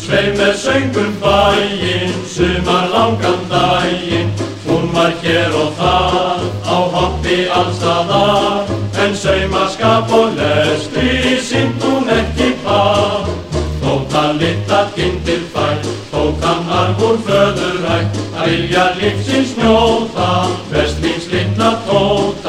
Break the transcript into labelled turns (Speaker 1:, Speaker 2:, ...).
Speaker 1: Sveif með söngum bæinn, sumar langan daginn. Hún var hér og þar, á hoppi allstaðar, en saumaskap og lestri sinnt hún ekki bar. Þótt hann litlar kindir fær, þótt hann arf úr föðurætt, að vilja lífsins njóta, veslings litla Tóta.